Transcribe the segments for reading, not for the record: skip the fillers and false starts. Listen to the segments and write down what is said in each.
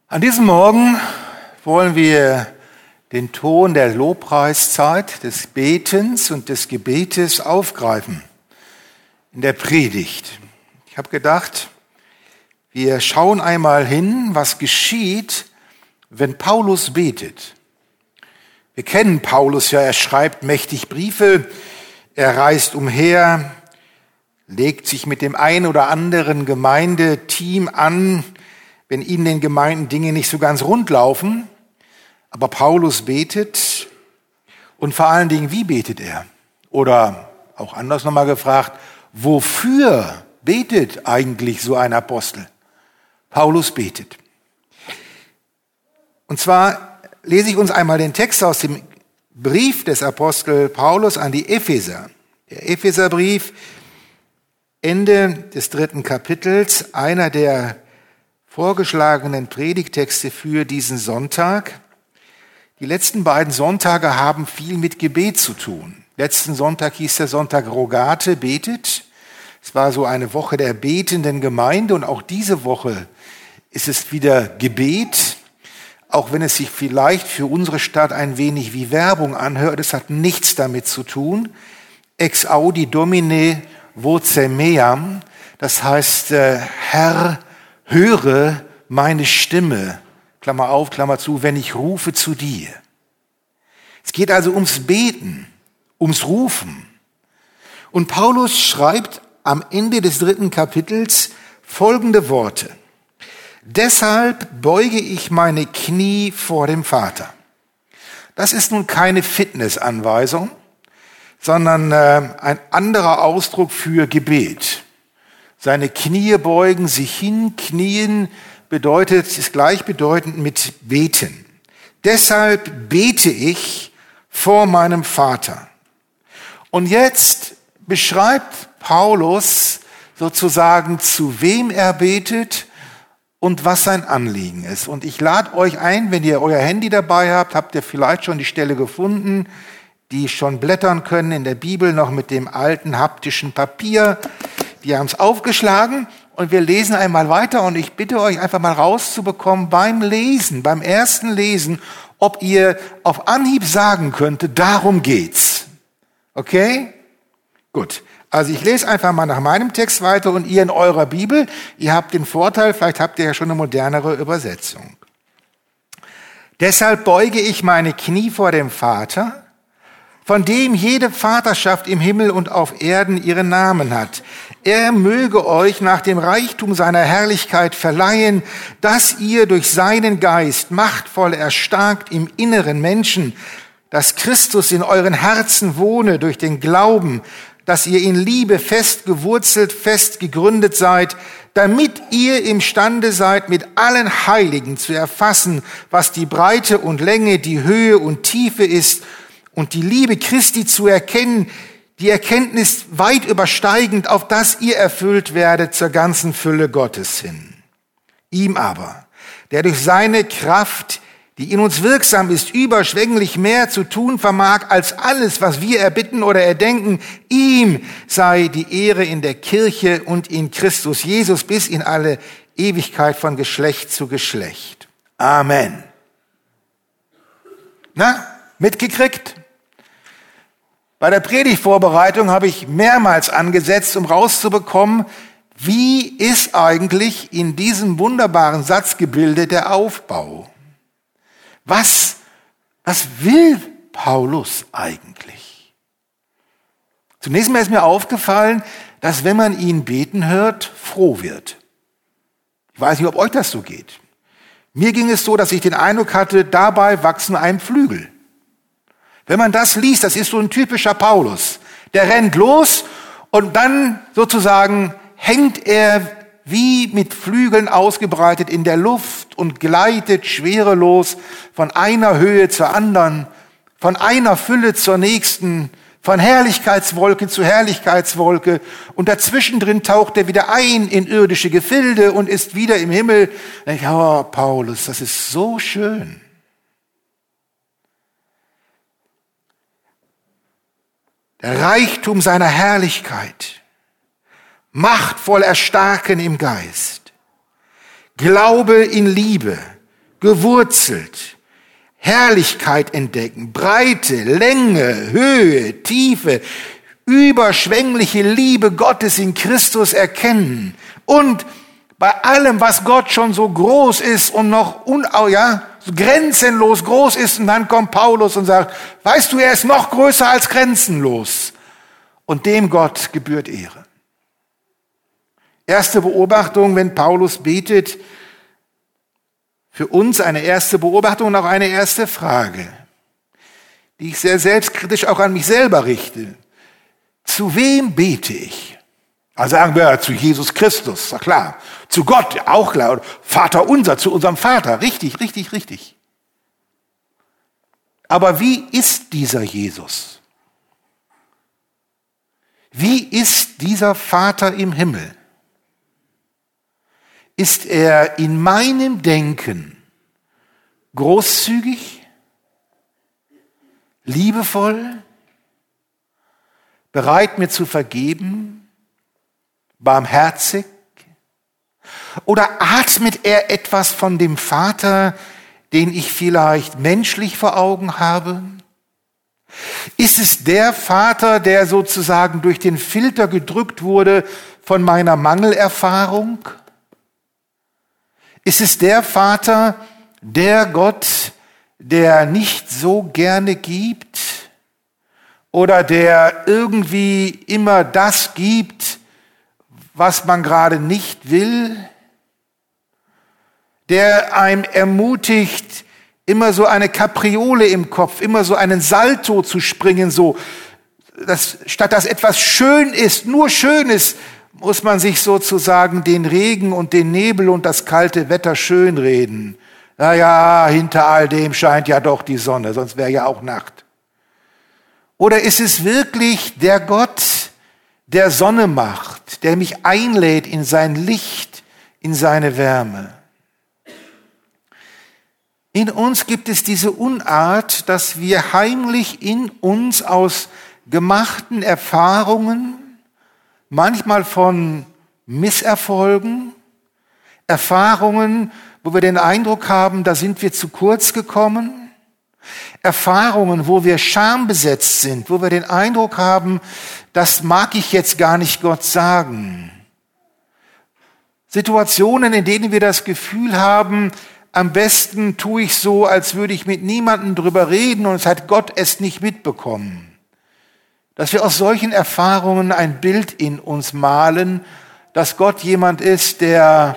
An diesem Morgen wollen wir den Ton der Lobpreiszeit, des Betens und des Gebetes aufgreifen in der Predigt. Ich habe gedacht, wir schauen einmal hin, was geschieht, wenn Paulus betet. Wir kennen Paulus ja, er schreibt mächtig Briefe, er reist umher, legt sich mit dem ein oder anderen Gemeindeteam an, wenn ihnen den Gemeinden Dinge nicht so ganz rund laufen. Aber Paulus betet und vor allen Dingen, wie betet er? Oder auch anders nochmal gefragt, wofür betet eigentlich so ein Apostel? Paulus betet. Und zwar lese ich uns einmal den Text aus dem Brief des Apostel Paulus an die Epheser. Der Epheserbrief, Ende des 3. Kapitels, einer der vorgeschlagenen Predigtexte für diesen Sonntag. Die letzten beiden Sonntage haben viel mit Gebet zu tun. Letzten Sonntag hieß der Sonntag Rogate, betet. Es war so eine Woche der betenden Gemeinde und auch diese Woche ist es wieder Gebet. Auch wenn es sich vielleicht für unsere Stadt ein wenig wie Werbung anhört, es hat nichts damit zu tun. Ex audi domine voce meam, das heißt, Herr, höre meine Stimme, Klammer auf, Klammer zu, wenn ich rufe zu dir. Es geht also ums Beten, ums Rufen. Und Paulus schreibt am Ende des 3. Kapitels folgende Worte. Deshalb beuge ich meine Knie vor dem Vater. Das ist nun keine Fitnessanweisung, sondern ein anderer Ausdruck für Gebet. Seine Knie beugen, sich hinknien, ist gleichbedeutend mit beten. Deshalb bete ich vor meinem Vater. Und jetzt beschreibt Paulus sozusagen, zu wem er betet und was sein Anliegen ist. Und ich lade euch ein, wenn ihr euer Handy dabei habt, habt ihr vielleicht schon die Stelle gefunden, die schon blättern können in der Bibel noch mit dem alten haptischen Papier. Die haben es aufgeschlagen und wir lesen einmal weiter und ich bitte euch einfach mal rauszubekommen beim Lesen, beim ersten Lesen, ob ihr auf Anhieb sagen könntet, darum geht's. Okay? Gut. Also ich lese einfach mal nach meinem Text weiter und ihr in eurer Bibel. Ihr habt den Vorteil, vielleicht habt ihr ja schon eine modernere Übersetzung. Deshalb beuge ich meine Knie vor dem Vater, von dem jede Vaterschaft im Himmel und auf Erden ihren Namen hat. Er möge euch nach dem Reichtum seiner Herrlichkeit verleihen, dass ihr durch seinen Geist machtvoll erstarkt im inneren Menschen, dass Christus in euren Herzen wohne durch den Glauben, dass ihr in Liebe fest gewurzelt, fest gegründet seid, damit ihr imstande seid, mit allen Heiligen zu erfassen, was die Breite und Länge, die Höhe und Tiefe ist, und die Liebe Christi zu erkennen, die Erkenntnis weit übersteigend, auf das ihr erfüllt werdet zur ganzen Fülle Gottes hin. Ihm aber, der durch seine Kraft, die in uns wirksam ist, überschwänglich mehr zu tun vermag als alles, was wir erbitten oder erdenken, ihm sei die Ehre in der Kirche und in Christus Jesus bis in alle Ewigkeit von Geschlecht zu Geschlecht. Amen. Na, mitgekriegt? Bei der Predigtvorbereitung habe ich mehrmals angesetzt, um rauszubekommen, wie ist eigentlich in diesem wunderbaren Satzgebilde der Aufbau? Was will Paulus eigentlich? Zunächst mal ist mir aufgefallen, dass wenn man ihn beten hört, froh wird. Ich weiß nicht, ob euch das so geht. Mir ging es so, dass ich den Eindruck hatte, dabei wachsen einem Flügel. Wenn man das liest, das ist so ein typischer Paulus. Der rennt los und dann sozusagen hängt er wie mit Flügeln ausgebreitet in der Luft und gleitet schwerelos von einer Höhe zur anderen, von einer Fülle zur nächsten, von Herrlichkeitswolke zu Herrlichkeitswolke und dazwischen drin taucht er wieder ein in irdische Gefilde und ist wieder im Himmel. Da denke ich, oh, Paulus, das ist so schön. Der Reichtum seiner Herrlichkeit, machtvoll erstarken im Geist, Glaube in Liebe, gewurzelt, Herrlichkeit entdecken, Breite, Länge, Höhe, Tiefe, überschwängliche Liebe Gottes in Christus erkennen und bei allem, was Gott schon so groß ist und noch so grenzenlos groß ist, und dann kommt Paulus und sagt, weißt du, er ist noch größer als grenzenlos. Und dem Gott gebührt Ehre. Erste Beobachtung, wenn Paulus betet, für uns eine erste Beobachtung und auch eine erste Frage, die ich sehr selbstkritisch auch an mich selber richte. Zu wem bete ich? Also sagen wir zu Jesus Christus, na klar. Zu Gott, auch klar. Vater unser, zu unserem Vater. Richtig, richtig, richtig. Aber wie ist dieser Jesus? Wie ist dieser Vater im Himmel? Ist er in meinem Denken großzügig, liebevoll, bereit mir zu vergeben, barmherzig? Oder atmet er etwas von dem Vater, den ich vielleicht menschlich vor Augen habe? Ist es der Vater, der sozusagen durch den Filter gedrückt wurde von meiner Mangelerfahrung? Ist es der Vater, der Gott, der nicht so gerne gibt oder der irgendwie immer das gibt, was man gerade nicht will, der einem ermutigt, immer so eine Kapriole im Kopf, immer so einen Salto zu springen, so, statt dass etwas schön ist, nur schön ist, muss man sich sozusagen den Regen und den Nebel und das kalte Wetter schönreden. Naja, hinter all dem scheint ja doch die Sonne, sonst wäre ja auch Nacht. Oder ist es wirklich der Gott, der Sonne macht, der mich einlädt in sein Licht, in seine Wärme? In uns gibt es diese Unart, dass wir heimlich in uns aus gemachten Erfahrungen, manchmal von Misserfolgen, Erfahrungen, wo wir den Eindruck haben, da sind wir zu kurz gekommen, Erfahrungen, wo wir schambesetzt sind, wo wir den Eindruck haben, das mag ich jetzt gar nicht Gott sagen. Situationen, in denen wir das Gefühl haben, am besten tue ich so, als würde ich mit niemandem drüber reden und es hat Gott es nicht mitbekommen. Dass wir aus solchen Erfahrungen ein Bild in uns malen, dass Gott jemand ist, der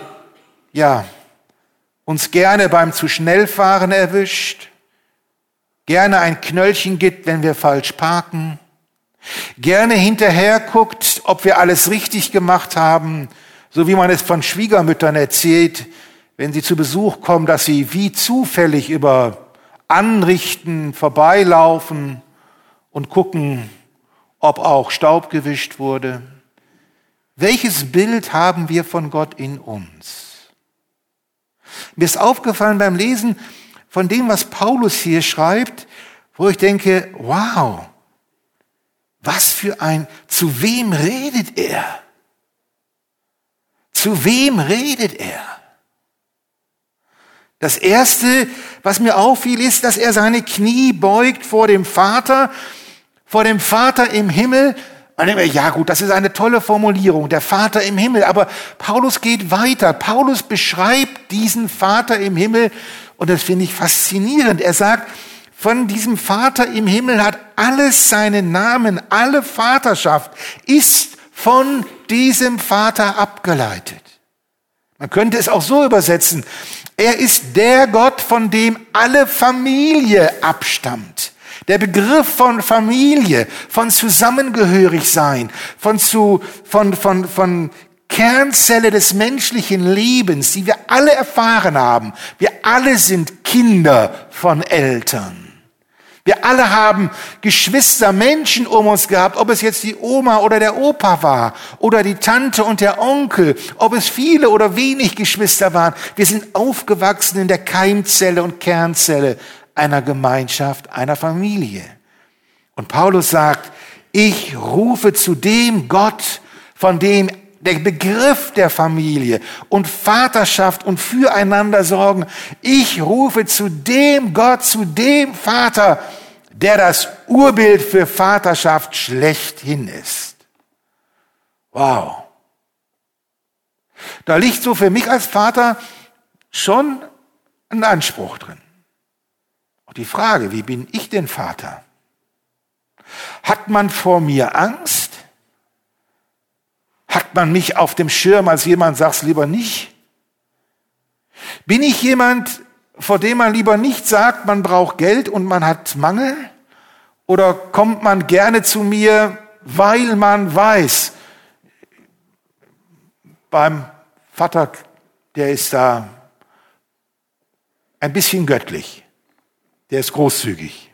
uns gerne beim zu schnell fahren erwischt, gerne ein Knöllchen gibt, wenn wir falsch parken, gerne hinterher guckt, ob wir alles richtig gemacht haben, so wie man es von Schwiegermüttern erzählt, wenn sie zu Besuch kommen, dass sie wie zufällig über Anrichten vorbeilaufen und gucken, ob auch Staub gewischt wurde. Welches Bild haben wir von Gott in uns? Mir ist aufgefallen beim Lesen von dem, was Paulus hier schreibt, wo ich denke, wow, zu wem redet er? Zu wem redet er? Das Erste, was mir auffiel, ist, dass er seine Knie beugt vor dem Vater im Himmel. Man denkt mir, ja gut, das ist eine tolle Formulierung, der Vater im Himmel. Aber Paulus geht weiter. Paulus beschreibt diesen Vater im Himmel und das finde ich faszinierend. Er sagt, von diesem Vater im Himmel hat alles seinen Namen, alle Vaterschaft ist von diesem Vater abgeleitet. Man könnte es auch so übersetzen. Er ist der Gott, von dem alle Familie abstammt. Der Begriff von Familie, von Zusammengehörigsein, von Kernzelle des menschlichen Lebens, die wir alle erfahren haben. Wir alle sind Kinder von Eltern. Wir alle haben Geschwister, Menschen um uns gehabt, ob es jetzt die Oma oder der Opa war oder die Tante und der Onkel, ob es viele oder wenig Geschwister waren. Wir sind aufgewachsen in der Keimzelle und Kernzelle einer Gemeinschaft, einer Familie. Und Paulus sagt, ich rufe zu dem Gott, von dem der Begriff der Familie und Vaterschaft und füreinander sorgen. Ich rufe zu dem Gott, zu dem Vater, der das Urbild für Vaterschaft schlechthin ist. Wow. Da liegt so für mich als Vater schon ein Anspruch drin. Auch die Frage, wie bin ich denn Vater? Hat man vor mir Angst? Hat man mich auf dem Schirm, als jemand sag's lieber nicht? Bin ich jemand, vor dem man lieber nicht sagt, man braucht Geld und man hat Mangel? Oder kommt man gerne zu mir, weil man weiß, beim Vater, der ist da ein bisschen göttlich, der ist großzügig.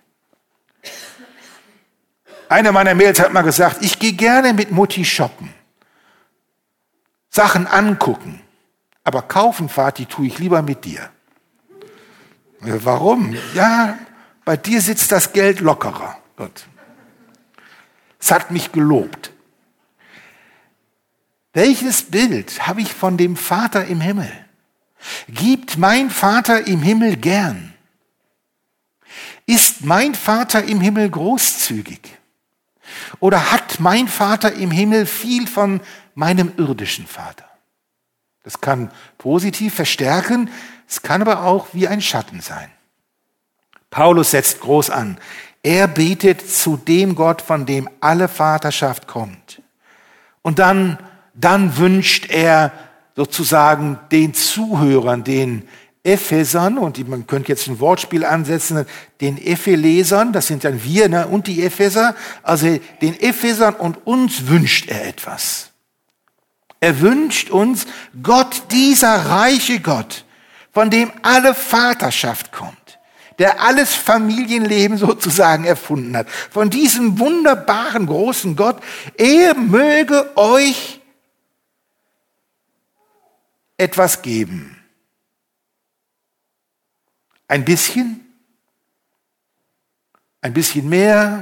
Einer meiner Mädels hat mal gesagt, ich gehe gerne mit Mutti shoppen. Sachen angucken, aber kaufen, Vati, tue ich lieber mit dir. Ja, warum? Ja, bei dir sitzt das Geld lockerer. Gott. Es hat mich gelobt. Welches Bild habe ich von dem Vater im Himmel? Gibt mein Vater im Himmel gern? Ist mein Vater im Himmel großzügig? Oder hat mein Vater im Himmel viel von meinem irdischen Vater? Das kann positiv verstärken, es kann aber auch wie ein Schatten sein. Paulus setzt groß an. Er betet zu dem Gott, von dem alle Vaterschaft kommt. Und dann wünscht er sozusagen den Zuhörern, den Ephesern, und man könnte jetzt ein Wortspiel ansetzen, den Ephelesern, das sind dann wir, und die Epheser, also den Ephesern und uns wünscht er etwas. Er wünscht uns Gott, dieser reiche Gott, von dem alle Vaterschaft kommt, der alles Familienleben sozusagen erfunden hat, von diesem wunderbaren großen Gott, er möge euch etwas geben. Ein bisschen mehr.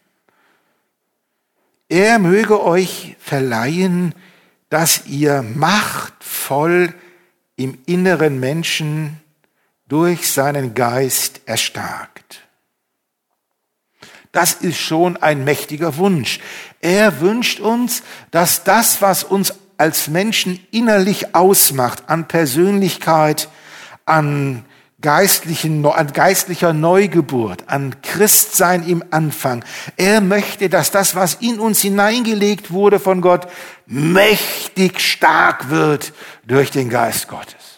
Er möge euch verleihen, dass ihr machtvoll im inneren Menschen durch seinen Geist erstarkt. Das ist schon ein mächtiger Wunsch. Er wünscht uns, dass das, was uns als Menschen innerlich ausmacht, an Persönlichkeit, an geistlicher Neugeburt, an Christsein im Anfang. Er möchte, dass das, was in uns hineingelegt wurde von Gott, mächtig stark wird durch den Geist Gottes.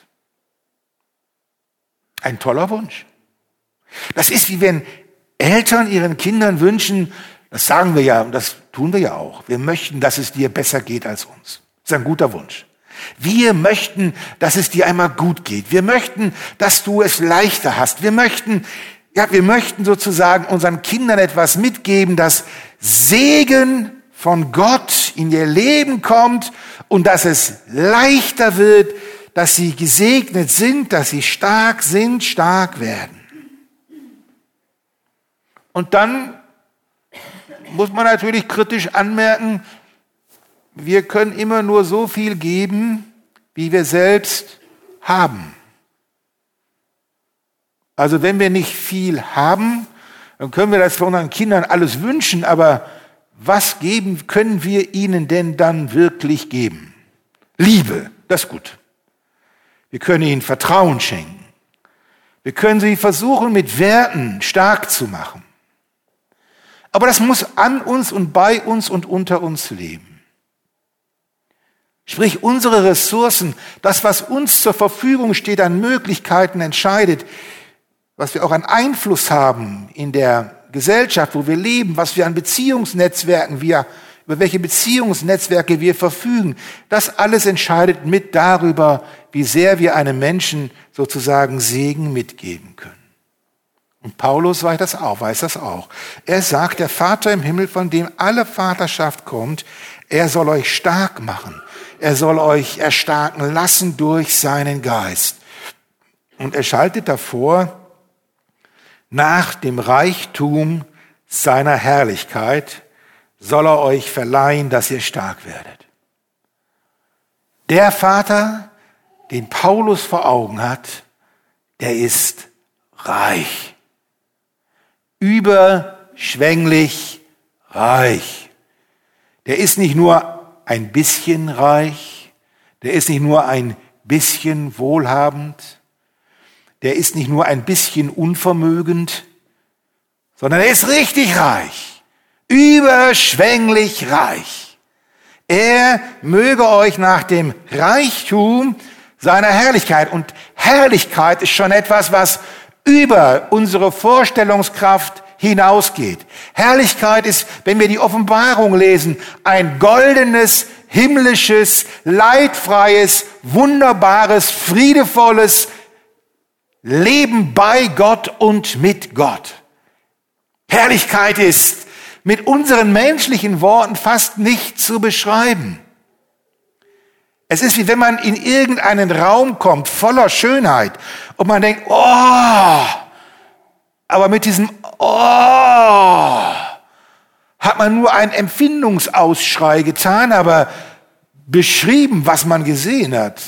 Ein toller Wunsch. Das ist wie wenn Eltern ihren Kindern wünschen, das sagen wir ja und das tun wir ja auch, wir möchten, dass es dir besser geht als uns. Das ist ein guter Wunsch. Wir möchten, dass es dir einmal gut geht. Wir möchten, dass du es leichter hast. Wir möchten sozusagen unseren Kindern etwas mitgeben, dass Segen von Gott in ihr Leben kommt und dass es leichter wird, dass sie gesegnet sind, dass sie stark sind, stark werden. Und dann muss man natürlich kritisch anmerken, wir können immer nur so viel geben, wie wir selbst haben. Also wenn wir nicht viel haben, dann können wir das für unseren Kindern alles wünschen, aber was können wir ihnen denn dann wirklich geben? Liebe, das ist gut. Wir können ihnen Vertrauen schenken. Wir können sie versuchen, mit Werten stark zu machen. Aber das muss an uns und bei uns und unter uns leben. Sprich, unsere Ressourcen, das, was uns zur Verfügung steht, an Möglichkeiten entscheidet, was wir auch an Einfluss haben in der Gesellschaft, wo wir leben, was wir an Beziehungsnetzwerken, über welche Beziehungsnetzwerke wir verfügen, das alles entscheidet mit darüber, wie sehr wir einem Menschen sozusagen Segen mitgeben können. Und Paulus weiß das auch. Er sagt, der Vater im Himmel, von dem alle Vaterschaft kommt, er soll euch stark machen. Er soll euch erstarken lassen durch seinen Geist. Und er schaltet davor, nach dem Reichtum seiner Herrlichkeit soll er euch verleihen, dass ihr stark werdet. Der Vater, den Paulus vor Augen hat, der ist reich. Überschwänglich reich. Der ist nicht nur ein bisschen reich, der ist nicht nur ein bisschen wohlhabend, der ist nicht nur ein bisschen unvermögend, sondern er ist richtig reich, überschwänglich reich. Er möge euch nach dem Reichtum seiner Herrlichkeit, und Herrlichkeit ist schon etwas, was über unsere Vorstellungskraft hinausgeht. Herrlichkeit ist, wenn wir die Offenbarung lesen, ein goldenes, himmlisches, leidfreies, wunderbares, friedevolles Leben bei Gott und mit Gott. Herrlichkeit ist mit unseren menschlichen Worten fast nicht zu beschreiben. Es ist wie wenn man in irgendeinen Raum kommt, voller Schönheit, und man denkt, oh, aber mit diesem oh hat man nur einen Empfindungsausschrei getan, aber beschrieben, was man gesehen hat,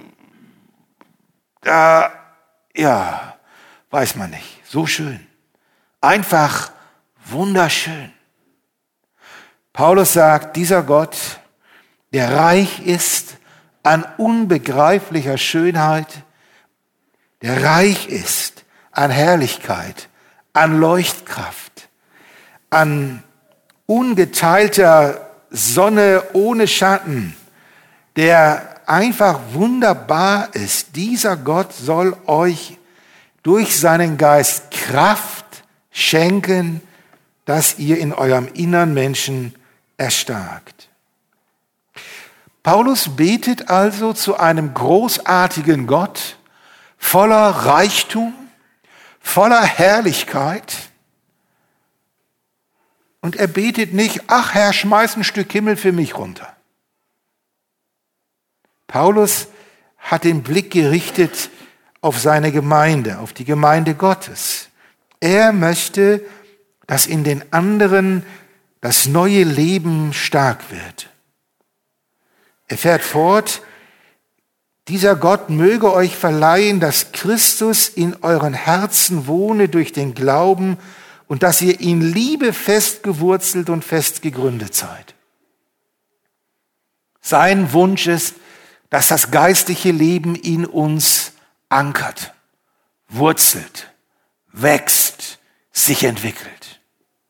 da, ja, weiß man nicht. So schön. Einfach wunderschön. Paulus sagt, dieser Gott, der reich ist an unbegreiflicher Schönheit, der reich ist an Herrlichkeit, an Leuchtkraft, an ungeteilter Sonne ohne Schatten, der einfach wunderbar ist. Dieser Gott soll euch durch seinen Geist Kraft schenken, dass ihr in eurem inneren Menschen erstarkt. Paulus betet also zu einem großartigen Gott, voller Reichtum, voller Herrlichkeit. Und er betet nicht, ach Herr, schmeiß ein Stück Himmel für mich runter. Paulus hat den Blick gerichtet auf seine Gemeinde, auf die Gemeinde Gottes. Er möchte, dass in den anderen das neue Leben stark wird. Er fährt fort, dieser Gott möge euch verleihen, dass Christus in euren Herzen wohne durch den Glauben und dass ihr in Liebe fest gewurzelt und fest gegründet seid. Sein Wunsch ist, dass das geistliche Leben in uns ankert, wurzelt, wächst, sich entwickelt.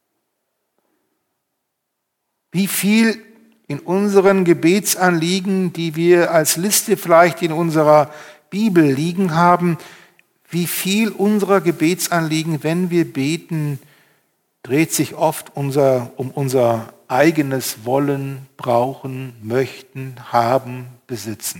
Wie viel in unseren Gebetsanliegen, die wir als Liste vielleicht in unserer Bibel liegen haben, wie viel unserer Gebetsanliegen, wenn wir beten, dreht sich oft um unser eigenes Wollen, Brauchen, Möchten, Haben, Besitzen.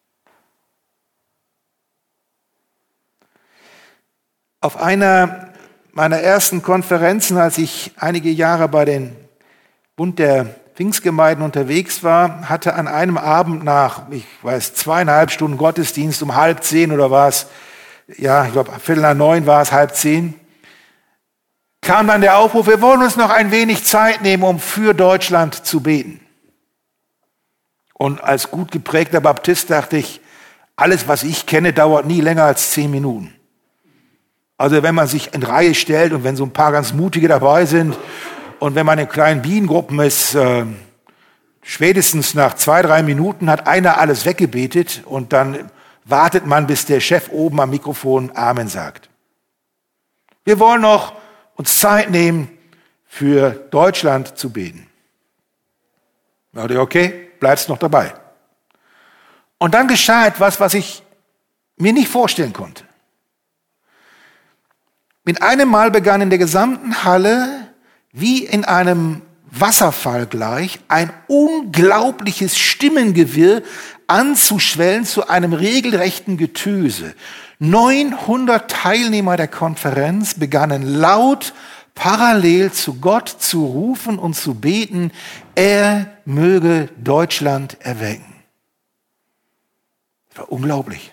Auf einer meiner ersten Konferenzen, als ich einige Jahre bei den Bund der Pfingstgemeinden unterwegs war, hatte an einem Abend nach, 2,5 Stunden Gottesdienst, um 8:30 oder war es, ja, ich glaube 8:45 war es, 8:30, kam dann der Aufruf, wir wollen uns noch ein wenig Zeit nehmen, um für Deutschland zu beten. Und als gut geprägter Baptist dachte ich, alles, was ich kenne, dauert nie länger als 10 Minuten. Also wenn man sich in Reihe stellt und wenn so ein paar ganz Mutige dabei sind, und wenn man in kleinen Bienengruppen ist, spätestens nach 2-3 Minuten hat einer alles weggebetet und dann wartet man, bis der Chef oben am Mikrofon Amen sagt. Wir wollen noch uns Zeit nehmen, für Deutschland zu beten. Da dachte ich, okay, bleibst noch dabei. Und dann geschah etwas, was ich mir nicht vorstellen konnte. Mit einem Mal begann in der gesamten Halle wie in einem Wasserfall gleich ein unglaubliches Stimmengewirr anzuschwellen zu einem regelrechten Getöse. 900 Teilnehmer der Konferenz begannen laut parallel zu Gott zu rufen und zu beten, er möge Deutschland erwecken. Das war unglaublich.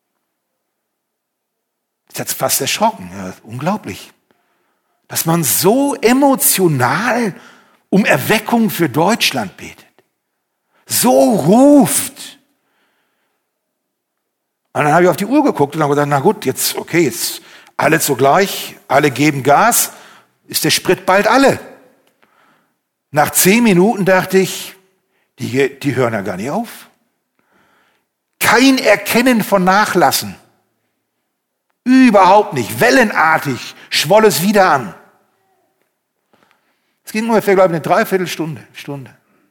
Ich bin jetzt fast erschrocken. Ja, unglaublich. Dass man so emotional um Erweckung für Deutschland betet. So ruft. Und dann habe ich auf die Uhr geguckt und habe gesagt, na gut, jetzt alle zugleich, alle geben Gas, ist der Sprit bald alle. Nach 10 Minuten dachte ich, die hören ja gar nicht auf. Kein Erkennen von Nachlassen. Überhaupt nicht. Wellenartig schwoll es wieder an. Es ging ungefähr, glaube ich, eine Dreiviertelstunde. Und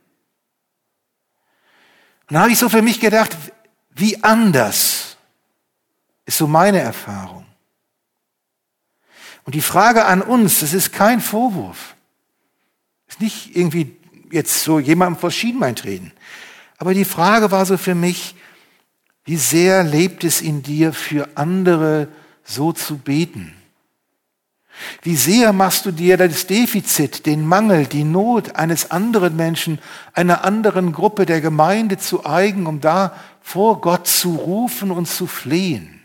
dann habe ich so für mich gedacht, wie anders ist so meine Erfahrung. Und die Frage an uns, das ist kein Vorwurf. Ist nicht irgendwie jetzt so jemandem vors Schienbein treten. Aber die Frage war so für mich, wie sehr lebt es in dir, für andere so zu beten? Wie sehr machst du dir das Defizit, den Mangel, die Not eines anderen Menschen, einer anderen Gruppe der Gemeinde zu eigen, um da vor Gott zu rufen und zu flehen?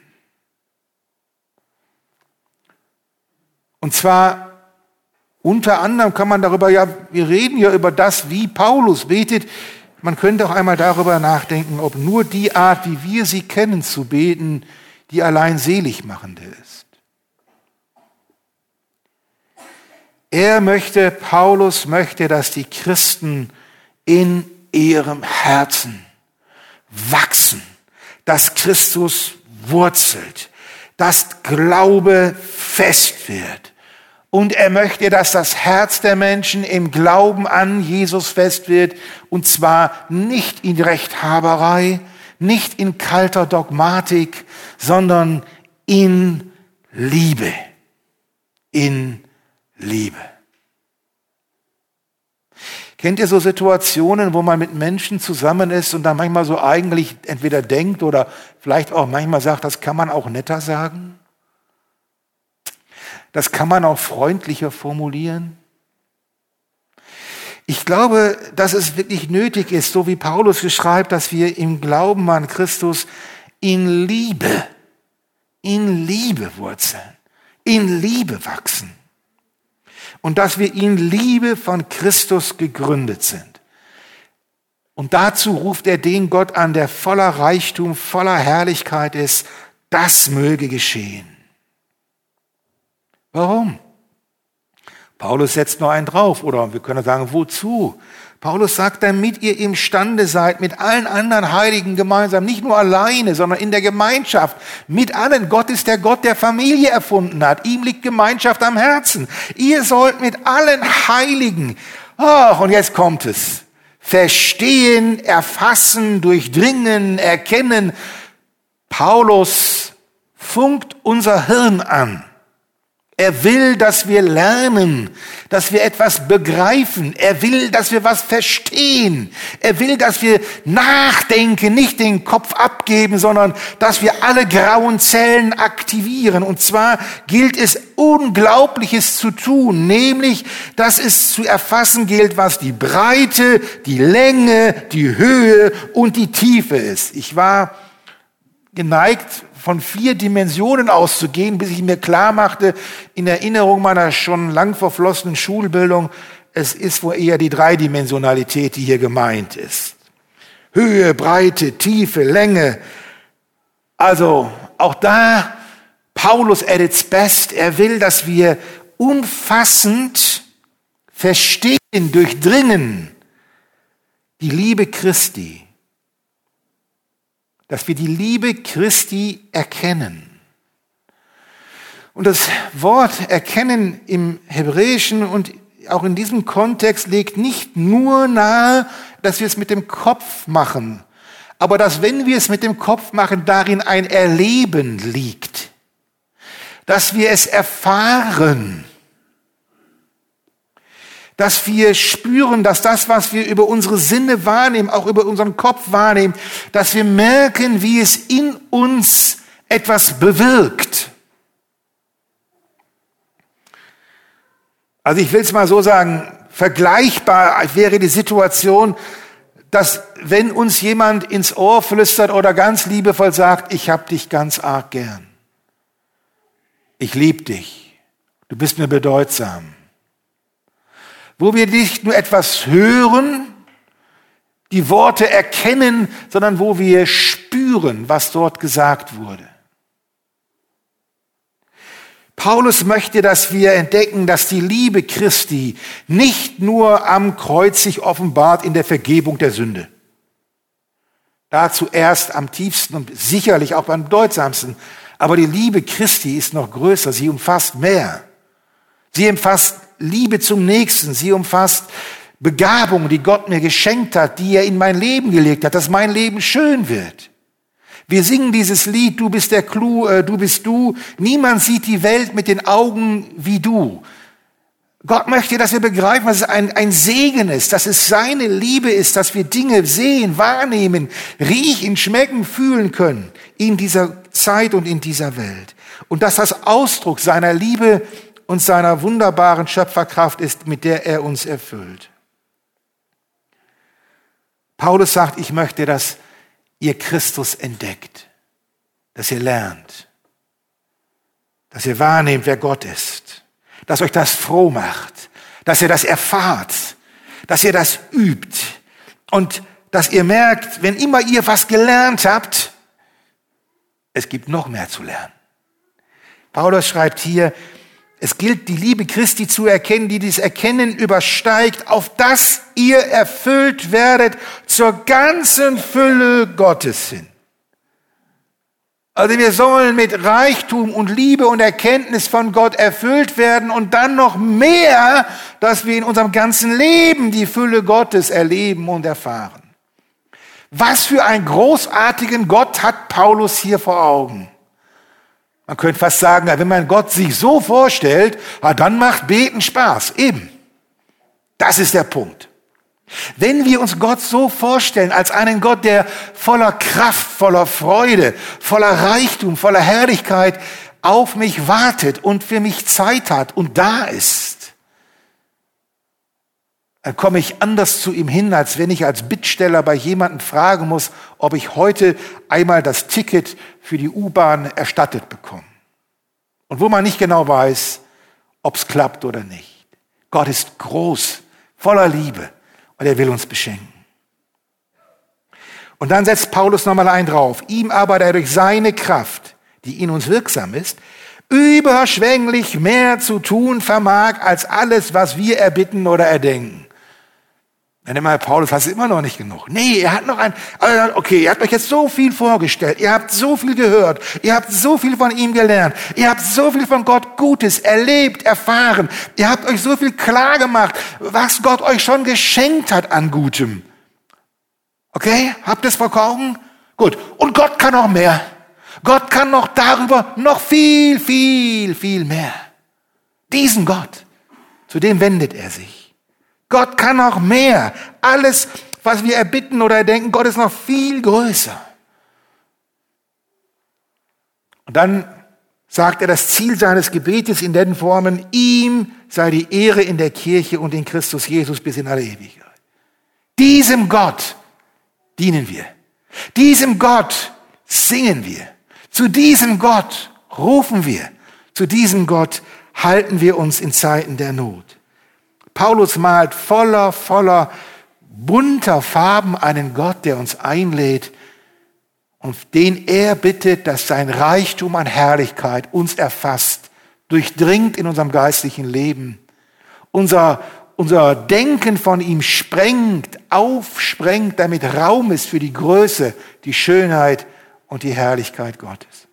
Und zwar unter anderem kann man darüber, wir reden ja über das, wie Paulus betet. Man könnte auch einmal darüber nachdenken, ob nur die Art, wie wir sie kennen, zu beten, die allein seligmachende ist. Paulus möchte, dass die Christen in ihrem Herzen wachsen, dass Christus wurzelt, dass Glaube fest wird. Und er möchte, dass das Herz der Menschen im Glauben an Jesus fest wird, und zwar nicht in Rechthaberei, nicht in kalter Dogmatik, sondern in Liebe. In Liebe. Kennt ihr so Situationen, wo man mit Menschen zusammen ist und dann manchmal so eigentlich entweder denkt oder vielleicht auch manchmal sagt, das kann man auch netter sagen? Das kann man auch freundlicher formulieren? Ich glaube, dass es wirklich nötig ist, so wie Paulus schreibt, dass wir im Glauben an Christus in Liebe wurzeln, in Liebe wachsen. Und dass wir in Liebe von Christus gegründet sind. Und dazu ruft er den Gott an, der voller Reichtum, voller Herrlichkeit ist. Das möge geschehen. Warum? Paulus setzt noch einen drauf, oder wir können sagen, wozu? Paulus sagt, damit ihr imstande seid, mit allen anderen Heiligen gemeinsam, nicht nur alleine, sondern in der Gemeinschaft, mit allen. Gott ist der Gott, der Familie erfunden hat. Ihm liegt Gemeinschaft am Herzen. Ihr sollt mit allen Heiligen, und jetzt kommt es, verstehen, erfassen, durchdringen, erkennen. Paulus funkt unser Hirn an. Er will, dass wir lernen, dass wir etwas begreifen. Er will, dass wir was verstehen. Er will, dass wir nachdenken, nicht den Kopf abgeben, sondern dass wir alle grauen Zellen aktivieren. Und zwar gilt es, Unglaubliches zu tun, nämlich, dass es zu erfassen gilt, was die Breite, die Länge, die Höhe und die Tiefe ist. Ich war geneigt, von 4 Dimensionen auszugehen, bis ich mir klar machte, in Erinnerung meiner schon lang verflossenen Schulbildung, es ist wohl eher die Dreidimensionalität, die hier gemeint ist. Höhe, Breite, Tiefe, Länge. Also auch da, Paulus at its best. Er will, dass wir umfassend verstehen, durchdringen die Liebe Christi. Dass wir die Liebe Christi erkennen. Und das Wort erkennen im Hebräischen und auch in diesem Kontext legt nicht nur nahe, dass wir es mit dem Kopf machen, aber dass, wenn wir es mit dem Kopf machen, darin ein Erleben liegt. Dass wir es erfahren. Dass wir spüren, dass das, was wir über unsere Sinne wahrnehmen, auch über unseren Kopf wahrnehmen, dass wir merken, wie es in uns etwas bewirkt. Also ich will es mal so sagen, vergleichbar wäre die Situation, dass wenn uns jemand ins Ohr flüstert oder ganz liebevoll sagt, ich hab dich ganz arg gern. Ich lieb dich. Du bist mir bedeutsam. Wo wir nicht nur etwas hören, die Worte erkennen, sondern wo wir spüren, spüren, was dort gesagt wurde. Paulus möchte, dass wir entdecken, dass die Liebe Christi nicht nur am Kreuz sich offenbart in der Vergebung der Sünde. Dazu erst am tiefsten und sicherlich auch am bedeutsamsten. Aber die Liebe Christi ist noch größer, sie umfasst mehr. Sie umfasst Liebe zum Nächsten, sie umfasst Begabung, die Gott mir geschenkt hat, die er in mein Leben gelegt hat, dass mein Leben schön wird. Wir singen dieses Lied, du bist der Clou, du bist du. Niemand sieht die Welt mit den Augen wie du. Gott möchte, dass wir begreifen, dass es ein Segen ist, dass es seine Liebe ist, dass wir Dinge sehen, wahrnehmen, riechen, schmecken, fühlen können in dieser Zeit und in dieser Welt. Und dass das Ausdruck seiner Liebe und seiner wunderbaren Schöpferkraft ist, mit der er uns erfüllt. Paulus sagt, ich möchte, dass ihr Christus entdeckt, dass ihr lernt, dass ihr wahrnehmt, wer Gott ist, dass euch das froh macht, dass ihr das erfahrt, dass ihr das übt und dass ihr merkt, wenn immer ihr was gelernt habt, es gibt noch mehr zu lernen. Paulus schreibt hier, es gilt, die Liebe Christi zu erkennen, die dieses Erkennen übersteigt, auf das ihr erfüllt werdet zur ganzen Fülle Gottes hin. Also wir sollen mit Reichtum und Liebe und Erkenntnis von Gott erfüllt werden und dann noch mehr, dass wir in unserem ganzen Leben die Fülle Gottes erleben und erfahren. Was für einen großartigen Gott hat Paulus hier vor Augen. Man könnte fast sagen, wenn man Gott sich so vorstellt, dann macht Beten Spaß. Eben. Das ist der Punkt. Wenn wir uns Gott so vorstellen, als einen Gott, der voller Kraft, voller Freude, voller Reichtum, voller Herrlichkeit auf mich wartet und für mich Zeit hat und da ist, dann komme ich anders zu ihm hin, als wenn ich als Bittsteller bei jemandem fragen muss, ob ich heute einmal das Ticket für die U-Bahn erstattet bekomme. Und wo man nicht genau weiß, ob es klappt oder nicht. Gott ist groß, voller Liebe und er will uns beschenken. Und dann setzt Paulus nochmal einen drauf. Ihm aber, der durch seine Kraft, die in uns wirksam ist, überschwänglich mehr zu tun vermag, als alles, was wir erbitten oder erdenken. Dann immer, Paulus, hast du immer noch nicht genug. Nee, er hat noch okay, ihr habt euch jetzt so viel vorgestellt, ihr habt so viel gehört, ihr habt so viel von ihm gelernt, ihr habt so viel von Gott Gutes erlebt, erfahren, ihr habt euch so viel klar gemacht, was Gott euch schon geschenkt hat an Gutem. Okay, habt ihr es vor Augen? Gut, und Gott kann noch mehr. Gott kann noch darüber noch viel, viel, viel mehr. Diesen Gott, zu dem wendet er sich. Gott kann noch mehr. Alles, was wir erbitten oder erdenken, Gott ist noch viel größer. Und dann sagt er das Ziel seines Gebetes in den Formen, ihm sei die Ehre in der Kirche und in Christus Jesus bis in alle Ewigkeit. Diesem Gott dienen wir. Diesem Gott singen wir. Zu diesem Gott rufen wir. Zu diesem Gott halten wir uns in Zeiten der Not. Paulus malt voller bunter Farben einen Gott, der uns einlädt und den er bittet, dass sein Reichtum an Herrlichkeit uns erfasst, durchdringt in unserem geistlichen Leben. Unser Denken von ihm sprengt, aufsprengt, damit Raum ist für die Größe, die Schönheit und die Herrlichkeit Gottes.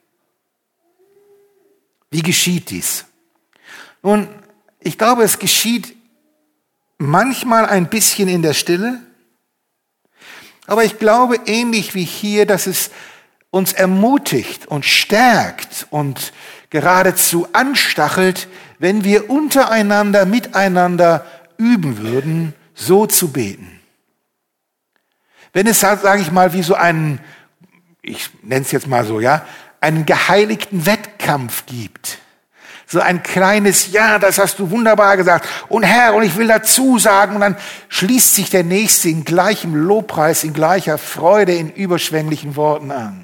Wie geschieht dies? Nun, ich glaube, es geschieht manchmal ein bisschen in der Stille, aber ich glaube ähnlich wie hier, dass es uns ermutigt und stärkt und geradezu anstachelt, wenn wir untereinander, miteinander üben würden, so zu beten. Wenn es, sage ich mal, wie so einen, ich nenne es jetzt mal so, ja, einen geheiligten Wettkampf gibt. So ein kleines, ja, das hast du wunderbar gesagt. Und Herr, und ich will dazu sagen, und dann schließt sich der Nächste in gleichem Lobpreis, in gleicher Freude, in überschwänglichen Worten an.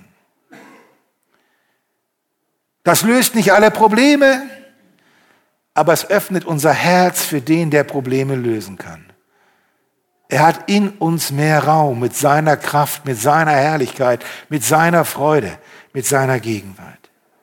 Das löst nicht alle Probleme, aber es öffnet unser Herz für den, der Probleme lösen kann. Er hat in uns mehr Raum mit seiner Kraft, mit seiner Herrlichkeit, mit seiner Freude, mit seiner Gegenwart.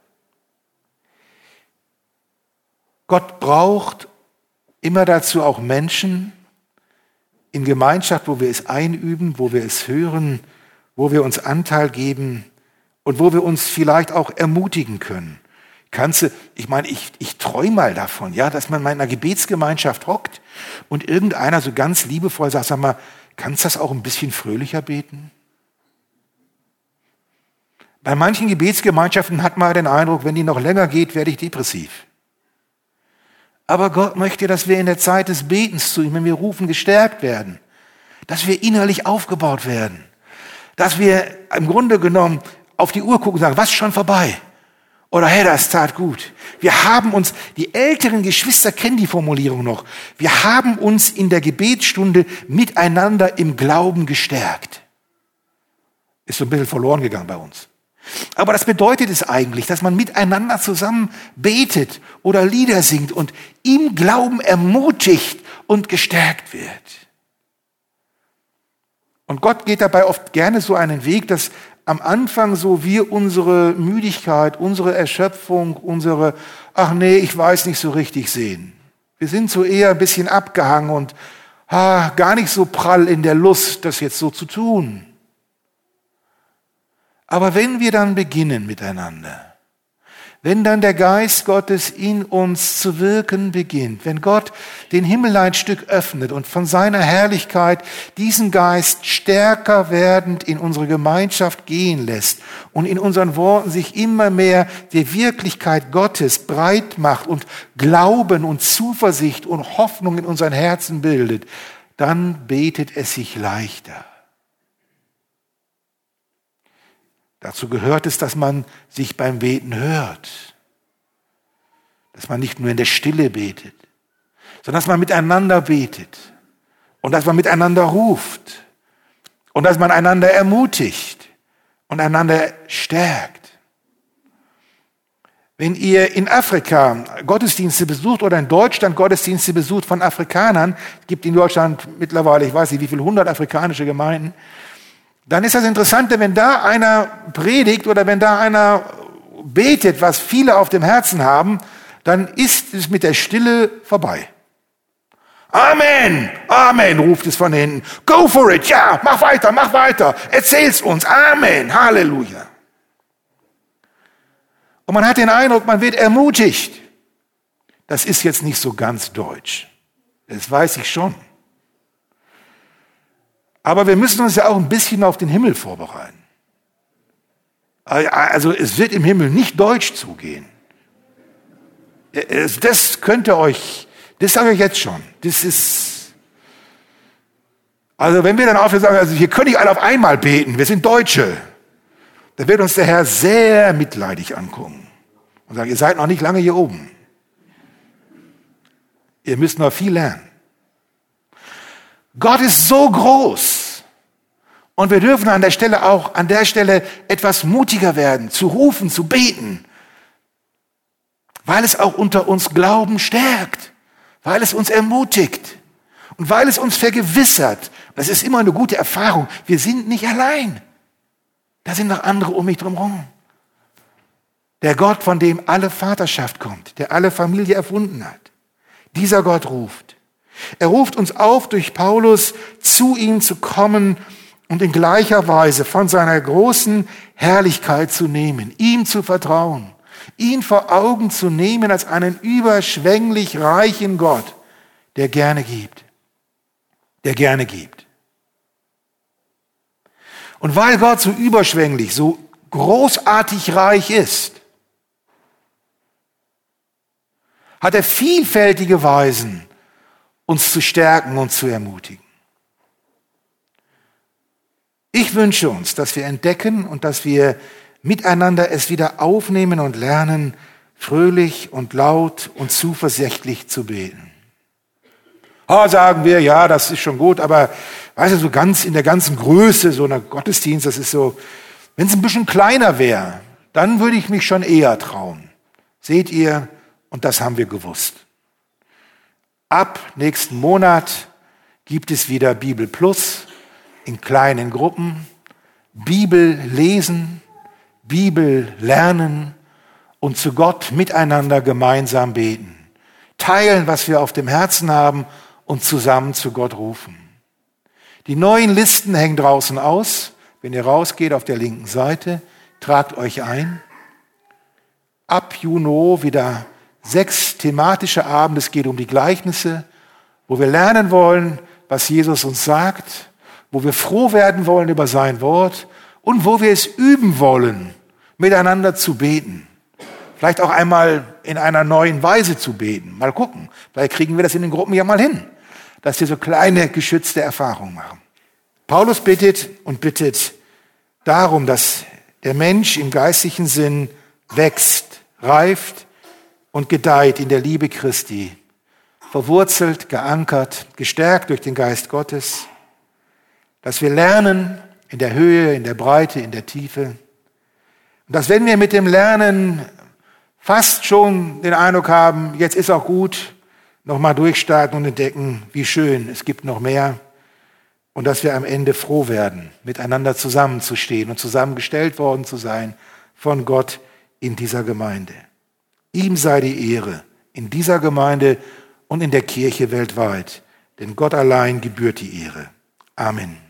Gott braucht immer dazu auch Menschen in Gemeinschaft, wo wir es einüben, wo wir es hören, wo wir uns Anteil geben und wo wir uns vielleicht auch ermutigen können. Ich träume mal davon, ja, dass man mal in einer Gebetsgemeinschaft hockt und irgendeiner so ganz liebevoll sagt, sag mal, kannst du das auch ein bisschen fröhlicher beten? Bei manchen Gebetsgemeinschaften hat man den Eindruck, wenn die noch länger geht, werde ich depressiv. Aber Gott möchte, dass wir in der Zeit des Betens zu ihm, wenn wir rufen, gestärkt werden, dass wir innerlich aufgebaut werden, dass wir im Grunde genommen auf die Uhr gucken und sagen, was ist schon vorbei? Oder hey, das tat gut. Wir haben uns, die älteren Geschwister kennen die Formulierung noch, wir haben uns in der Gebetsstunde miteinander im Glauben gestärkt. Ist so ein bisschen verloren gegangen bei uns. Aber das bedeutet es eigentlich, dass man miteinander zusammen betet oder Lieder singt und im Glauben ermutigt und gestärkt wird. Und Gott geht dabei oft gerne so einen Weg, dass am Anfang so wir unsere Müdigkeit, unsere Erschöpfung, ich weiß nicht so richtig sehen. Wir sind so eher ein bisschen abgehangen und gar nicht so prall in der Lust, das jetzt so zu tun. Aber wenn wir dann beginnen miteinander, wenn dann der Geist Gottes in uns zu wirken beginnt, wenn Gott den Himmel ein Stück öffnet und von seiner Herrlichkeit diesen Geist stärker werdend in unsere Gemeinschaft gehen lässt und in unseren Worten sich immer mehr die Wirklichkeit Gottes breit macht und Glauben und Zuversicht und Hoffnung in unseren Herzen bildet, dann betet es sich leichter. Dazu gehört es, dass man sich beim Beten hört. Dass man nicht nur in der Stille betet, sondern dass man miteinander betet und dass man miteinander ruft und dass man einander ermutigt und einander stärkt. Wenn ihr in Afrika Gottesdienste besucht oder in Deutschland Gottesdienste besucht von Afrikanern, es gibt in Deutschland mittlerweile, ich weiß nicht wie viele 100 afrikanische Gemeinden, dann ist das Interessante, wenn da einer predigt oder wenn da einer betet, was viele auf dem Herzen haben, dann ist es mit der Stille vorbei. Amen, Amen, ruft es von hinten. Go for it, ja, mach weiter, erzähl's uns, Amen, Halleluja. Und man hat den Eindruck, man wird ermutigt. Das ist jetzt nicht so ganz deutsch. Das weiß ich schon. Aber wir müssen uns ja auch ein bisschen auf den Himmel vorbereiten. Also es wird im Himmel nicht deutsch zugehen. Das könnte euch, das sage ich jetzt schon. Das ist, also wenn wir dann aufhören sagen, also hier können nicht alle auf einmal beten, wir sind Deutsche, dann wird uns der Herr sehr mitleidig angucken und sagen, ihr seid noch nicht lange hier oben. Ihr müsst noch viel lernen. Gott ist so groß und wir dürfen an der Stelle etwas mutiger werden, zu rufen, zu beten, weil es auch unter uns Glauben stärkt, weil es uns ermutigt und weil es uns vergewissert. Das ist immer eine gute Erfahrung. Wir sind nicht allein. Da sind noch andere um mich drumherum. Der Gott, von dem alle Vaterschaft kommt, der alle Familie erfunden hat. Dieser Gott ruft. Er ruft uns auf, durch Paulus zu ihm zu kommen und in gleicher Weise von seiner großen Herrlichkeit zu nehmen, ihm zu vertrauen, ihn vor Augen zu nehmen als einen überschwänglich reichen Gott, der gerne gibt. Der gerne gibt. Und weil Gott so überschwänglich, so großartig reich ist, hat er vielfältige Weisen, uns zu stärken und zu ermutigen. Ich wünsche uns, dass wir entdecken und dass wir miteinander es wieder aufnehmen und lernen, fröhlich und laut und zuversichtlich zu beten. Sagen wir, ja, das ist schon gut, aber weißt du, so ganz in der ganzen Größe so einer Gottesdienst, das ist so, wenn es ein bisschen kleiner wäre, dann würde ich mich schon eher trauen. Seht ihr, und das haben wir gewusst. Ab nächsten Monat gibt es wieder Bibel Plus in kleinen Gruppen, Bibel lesen, Bibel lernen und zu Gott miteinander gemeinsam beten. Teilen, was wir auf dem Herzen haben und zusammen zu Gott rufen. Die neuen Listen hängen draußen aus. Wenn ihr rausgeht auf der linken Seite, tragt euch ein. Ab Juni wieder 6 thematische Abende. Es geht um die Gleichnisse, wo wir lernen wollen, was Jesus uns sagt, wo wir froh werden wollen über sein Wort und wo wir es üben wollen, miteinander zu beten. Vielleicht auch einmal in einer neuen Weise zu beten. Mal gucken. Vielleicht kriegen wir das in den Gruppen ja mal hin, dass wir so kleine, geschützte Erfahrungen machen. Paulus bittet darum, dass der Mensch im geistlichen Sinn wächst, reift und gedeiht in der Liebe Christi, verwurzelt, geankert, gestärkt durch den Geist Gottes, dass wir lernen in der Höhe, in der Breite, in der Tiefe. Und dass, wenn wir mit dem Lernen fast schon den Eindruck haben, jetzt ist auch gut, nochmal durchstarten und entdecken, wie schön, es gibt noch mehr. Und dass wir am Ende froh werden, miteinander zusammenzustehen und zusammengestellt worden zu sein von Gott in dieser Gemeinde. Ihm sei die Ehre in dieser Gemeinde und in der Kirche weltweit, denn Gott allein gebührt die Ehre. Amen.